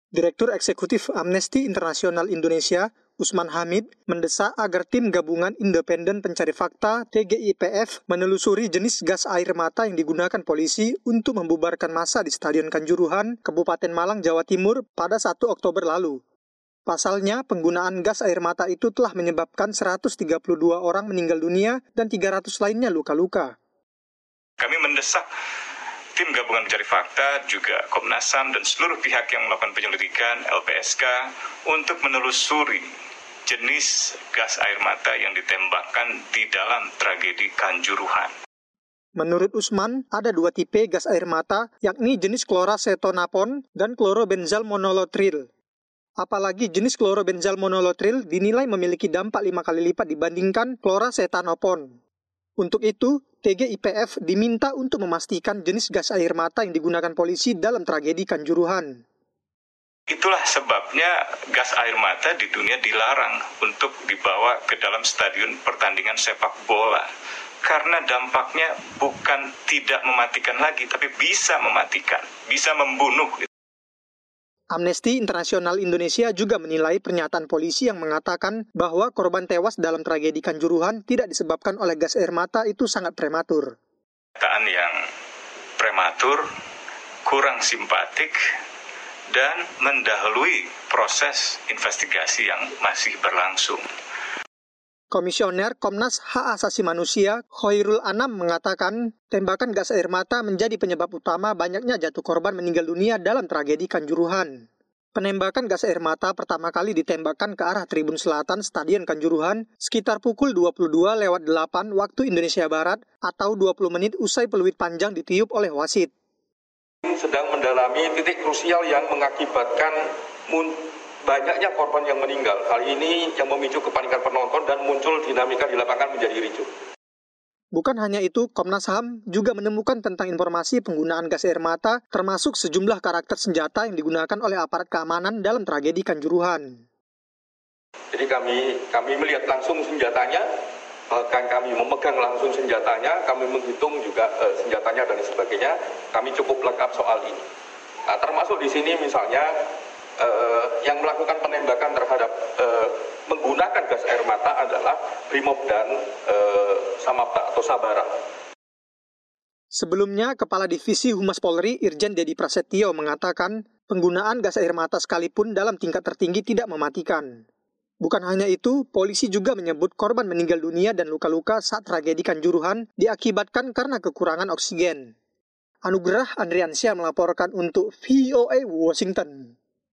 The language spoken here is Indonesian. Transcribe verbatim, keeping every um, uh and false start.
Direktur Eksekutif Amnesty Internasional Indonesia, Usman Hamid, mendesak agar tim gabungan independen pencari fakta T G I P F menelusuri jenis gas air mata yang digunakan polisi untuk membubarkan massa di Stadion Kanjuruhan, Kabupaten Malang, Jawa Timur pada satu Oktober lalu. Pasalnya, penggunaan gas air mata itu telah menyebabkan seratus tiga puluh dua orang meninggal dunia dan tiga ratus lainnya luka-luka. Kami mendesak tim gabungan pencari fakta, juga Komnas H A M dan seluruh pihak yang melakukan penyelidikan, L P S K, untuk menelusuri jenis gas air mata yang ditembakkan di dalam tragedi Kanjuruhan. Menurut Usman, ada dua tipe gas air mata, yakni jenis kloracetonapon dan klorobenzal monolotril. Apalagi jenis klorobenzal monolotril dinilai memiliki dampak lima kali lipat dibandingkan kloracetanopon. Untuk itu, T G I P F diminta untuk memastikan jenis gas air mata yang digunakan polisi dalam tragedi Kanjuruhan. Itulah sebabnya gas air mata di dunia dilarang untuk dibawa ke dalam stadion pertandingan sepak bola. Karena dampaknya bukan tidak mematikan lagi, tapi bisa mematikan, bisa membunuh. Amnesty Internasional Indonesia juga menilai pernyataan polisi yang mengatakan bahwa korban tewas dalam tragedi Kanjuruhan tidak disebabkan oleh gas air mata itu sangat prematur. Pernyataan yang prematur, kurang simpatik, dan mendahului proses investigasi yang masih berlangsung. Komisioner Komnas Hak Asasi Manusia, Khoirul Anam, mengatakan tembakan gas air mata menjadi penyebab utama banyaknya jatuh korban meninggal dunia dalam tragedi Kanjuruhan. Penembakan gas air mata pertama kali ditembakkan ke arah Tribun Selatan Stadion Kanjuruhan sekitar pukul dua puluh dua lewat delapan waktu Indonesia Barat atau dua puluh menit usai peluit panjang ditiup oleh wasit. Sedang mendalami titik krusial yang mengakibatkan mun- banyaknya korban yang meninggal. Hal ini yang memicu kepanikan penonton dan muncul dinamika di lapangan menjadi ricuh. Bukan hanya itu, Komnas H A M juga menemukan tentang informasi penggunaan gas air mata, termasuk sejumlah karakter senjata yang digunakan oleh aparat keamanan dalam tragedi Kanjuruhan. Jadi kami kami melihat langsung senjatanya, bahkan kami memegang langsung senjatanya, kami menghitung juga uh, senjatanya dan sebagainya. Kami cukup lengkap soal ini. Nah, termasuk di sini misalnya Uh, yang melakukan penembakan terhadap uh, menggunakan gas air mata adalah Brimob dan uh, Samapta atau Sabara. Sebelumnya, Kepala Divisi Humas Polri Irjen Dedi Prasetyo mengatakan penggunaan gas air mata sekalipun dalam tingkat tertinggi tidak mematikan. Bukan hanya itu, polisi juga menyebut korban meninggal dunia dan luka-luka saat tragedi Kanjuruhan diakibatkan karena kekurangan oksigen. Anugerah Andriansyah melaporkan untuk V O A Washington.